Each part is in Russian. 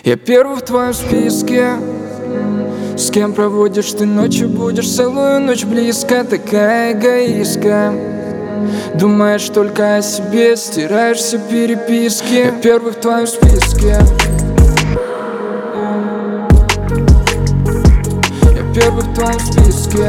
Я первый в твоем списке. С кем проводишь ты ночью, будешь целую ночь близко. Такая эгоистка, думаешь только о себе, стираешь все переписки. Я первый в твоем списке. Я первый в твоем списке.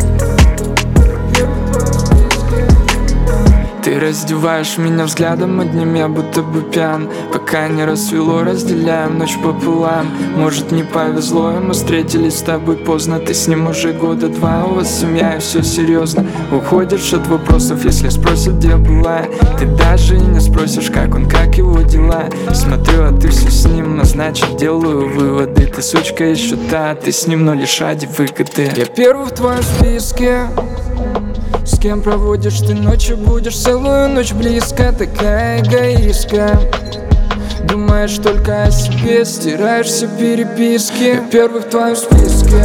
Ты раздеваешь меня взглядом одним, я будто бы пьян. Пока не рассвело, разделяем ночь пополам. Может, не повезло, и мы встретились с тобой поздно. Ты с ним уже года два, у вас семья и все серьезно. Уходишь от вопросов, если спросят, где была. Ты даже и не спросишь, как он, как его дела. Смотрю, а ты все с ним, но значит делаю выводы. Ты сучка еще та, ты с ним, но лишь ради выгоды. Я первый в твоем списке. С кем проводишь ты ночью, будешь целую ночь близко. Такая эгоистка, думаешь только о себе, стираешь все переписки. Я первый в твоем списке.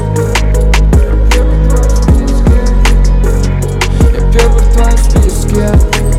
Я первый в твоем списке.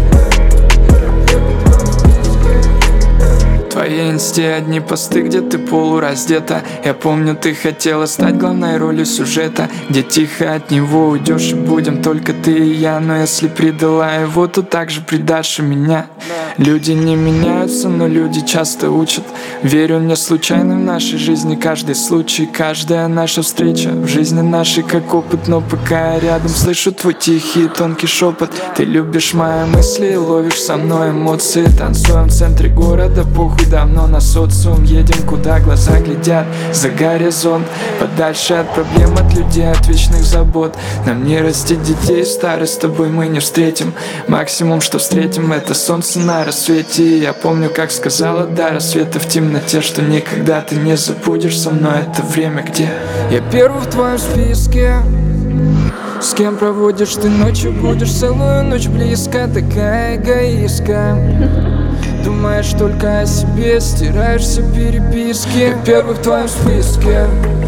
В твоей инсте одни посты, где ты полураздета. Я помню, ты хотела стать главной ролью сюжета, где тихо от него уйдешь и будем только ты и я. Но если предала его, то также предашь и меня. Люди не меняются, но люди часто учат. Верю, не случайно в нашей жизни каждый случай, каждая наша встреча в жизни нашей как опыт. Но пока я рядом, слышу твой тихий тонкий шепот. Ты любишь мои мысли и ловишь со мной эмоции. Танцуем в центре города, похуй давно на социум. Едем, куда глаза глядят, за горизонт. Подальше от проблем, от людей, от вечных забот. Нам не растить детей, старость с тобой мы не встретим. Максимум, что встретим, это солнце на рассвете. И я помню, как сказала до рассвета в темноте, что никогда ты не забудешь со мной это время, где я первый в твоем списке. С кем проводишь ты ночью, будешь целую ночь близко. Такая эгоистка, думаешь только о себе, стираешь все переписки. Я первый в твоем списке.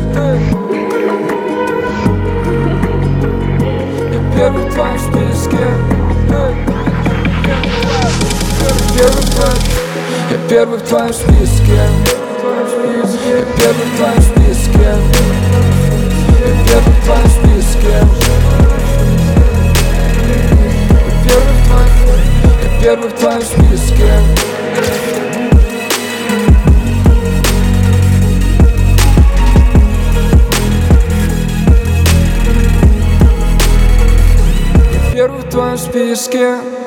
Я первый в твоем списке. Я первый в твоем списке. Я первый в твоем списке. Я первый в твоем списке. Я первый в твоем списке. Я первый в твоем списке.